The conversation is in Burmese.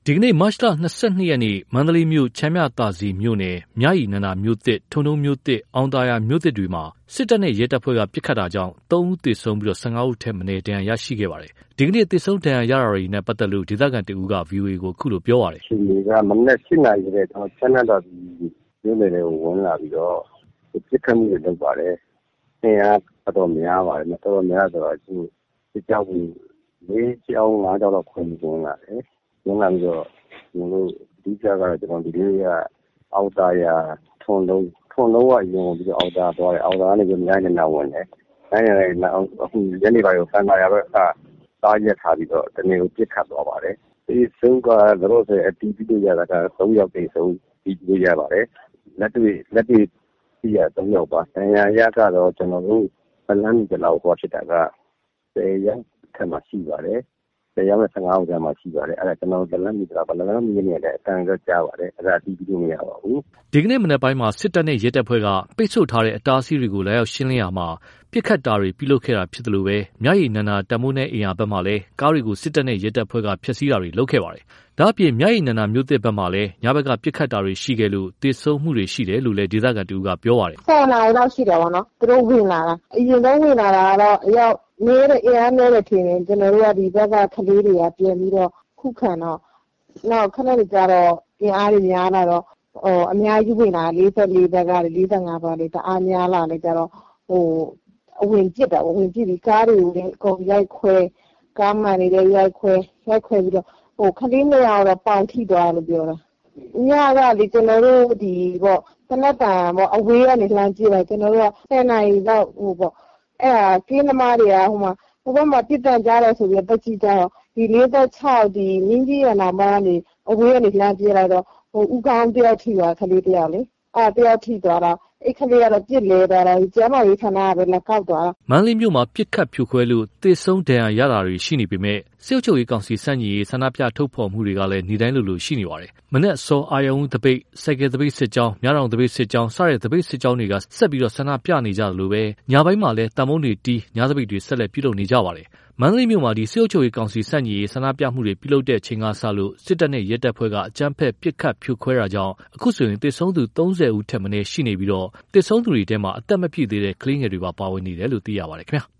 ဒီကနေ့မတ်လ22ရက်နေ့မန္တလေးမြို့ချမ်းမြသာစည်မြို့နယ်မြရီနန္ဒာမြို့သစ်ထွန်းတုံးမြို့သစ်အောင်သာယာမြို့သစ်တွေမှာစစ်တပ်နဲ့ရဲတပ်ဖွဲ့ကပစ်ခတ်တာကြောင့်3ဦးသေဆုံးပြီး15ဦးထက်မနည်းဒဏ်ရာရရှိခဲ့ပါတယ်။ဒီကနေ့သေဆုံးဒဏ်ရာရတာတွေနဲ့ပတ်သက်လို့ဒေသခံတဦးက VOA ကိုအခုလိုပြောပါတယ်။ရှင်တွေကမနေ့7 နာရီတဲ့ချမ်းမြသာစည်မြို့နယ်ကိုဝင်လာပြီးတော့ပစ်ခတ်မှုတွေလုပ်ပါတယ်။နေရာတော်များပါတယ်။တော်များဆိုတော့စစ်ကြောင်း4ကြောင်း5ကြောင်းတော့ခွင့်ပြုလာတယ်။ဝင်လာပြီးတော့ကျွန်တော်တို့ဒီကြကတော့ကျွန်တော်ဒီလေးကအောင်သာယာထွန်းလုံးကအရင်ပြီးတော့အောင်သာသွားတယ်အောင်သာကနေပြီးမြိုင်းနေဝင်တယ်မြိုင်းနေအခုညနေပိုင်းကိုဖန်လာရတော့စားရက်ထားပြီးတော့တနေ့ကိုပြစ်ခတ်သွားပါတယ်ဒီဆုံးကတော့ဆိုအတီးပြီးတော့ရတာက3ယောက်တိဆုံးပြီးလို့ရပါတယ်လက်တွေ့ပြရ3ယောက်ပါဆန်ရရကတော့ကျွန်တော်တို့ပလန်းကြလောက်ဟောဖြစ်တာက10ရက်ထက်မှရှိပါတယ်တရားမဲ့15ဦးကျမှရှိပါတယ်အဲ့ဒါကျွန်တော်လမ်းမီတာပါလမ်းမီနေတဲ့အတန်ကကြားပါတယ်အဲ့ဒါတီးပြီးလို့မရပါဘူးဒီကနေ့မနက်ပိုင်းမှာစစ်တပ်နဲ့ရဲတပ်ဖွဲ့ကပိတ်ဆို့ထားတဲ့အတားအဆီးတွေကိုလာရောက်ရှင်းလင်းရမှာပြစ်ခတ်တာတွေပြုလုပ်ခဲ့တာဖြစ်တယ်လို့ပဲမြရီနန္ဒာတမိုးနဲ့အင်အားဘက်မှလည်းကားတွေကိုစစ်တပ်နဲ့ရဲတပ်ဖွဲ့ကဖျက်ဆီးတာတွေလုပ်ခဲ့ပါတယ်ဒါအပြင်မြရီနန္ဒာမြို့သစ်ဘက်မှလည်းညဘက်ကပြစ်ခတ်တာတွေရှိခဲ့လို့တေဆုံးမှုတွေရှိတယ်လို့လည်းဒေသခံတူကပြောပါတယ် 10 နာရီလောက်ရှိတယ်ဗောနော်သူတို့ဝင်လာတာအရင်တော့ဝင်လာတာကတော့အရောက်အင်အားနည်းတယ်ထင်တယ်ကျွန်တော်တို့ကဒီဘက်ကကလေးတွေကပြန်ပြီးတော့ခုခံတော့နောက်ခဏလေးကြတော့အင်အားတွေများလာတော့အများကြီးဝင်လာ44ဘက်က45ဘက်လေးတအားများလာလေကြတော့အဝင်ပစ်တာဝင်ပစ်ပြီးကားတွေကိုလည်းအကုန်ရိုက်ခွဲကားမှန်တွေရိုက်ခွဲပြီးတော့ခလေးနေရာတော့ပေါင်ထိသွားလို့ပြောတာညကလေကျွန်တော်တို့ဒီပေါ့သနက်တန်ပေါ့အဝေးကနေလှမ်းကြည့်လိုက်ကျွန်တော်တို့က10 နာရီလောက်ပေါ့အဲ့ဒါကင်းသမားတွေကဟိုဘက်မှာပြစ်ဒဏ်ကြားတယ်ဆိုပြီးတက်ကြည့်ကြတော့ဒီ46ဒီမြင်းကြီးရနာမကနေအဝေးကနေလှမ်းပြေးလိုက်တော့ဥကောင်းတယောက်ထိသွားခလေးတယောက်လေတယောက်ထိသွားတာအဲ့ခလေးကတော့ပြစ်လဲသွားတာကျမကြီးဌာနကပဲလက်ကောက်သွားတာမန္တလေးမြို့မှာပြစ်ခတ်ဖြိုခွဲလို့သေဆုံးဒဏ်ရာရတာတွေရှိနေပေမဲ့စစ်အုပ်ချုပ်ရေးကောင်စီစန့်ညီရေးဆန္ဒပြထုတ်ဖော်မှုတွေကလည်းနေ့တိုင်းလိုရှိနေပါတယ်မနေ့စောအာယုံတပိတ်စိုက်ကယ်တပိတ်စစ်ကြောင်းမြတောင်တပိတ်စစ်ကြောင်းစတဲ့တပိတ်စစ်ကြောင်းတွေကဆက်ပြီးဆန္ဒပြနေကြတယ်လို့ပဲညပိုင်းမှာလည်းတံမုံတွေတီးညတပိတ်တွေဆက်လက်ပြုလုပ်နေကြပါတယ်မန္တလေးမြို့မှာဒီစစ်အုပ်ချုပ်ရေးကောင်စီစန့်ညီရေးဆန္ဒပြမှုတွေပြုလုပ်တဲ့ချိန်ကစလို့စစ်တပ်နဲ့ရဲတပ်ဖွဲ့ကအကြမ်းဖက်ပစ်ခတ်ဖြိုခွဲတာကြောင့်အခုဆိုရင်သေဆုံးသူ30ဦးထက်မနည်းရှိနေပြီးတော့သေဆုံးသူတွေထဲမှာအသက်မပြည့်သေးတဲ့ကလေးငယ်တွေပါပါဝင်နေတယ်လို့သိရပါတယ်ခင်ဗျာ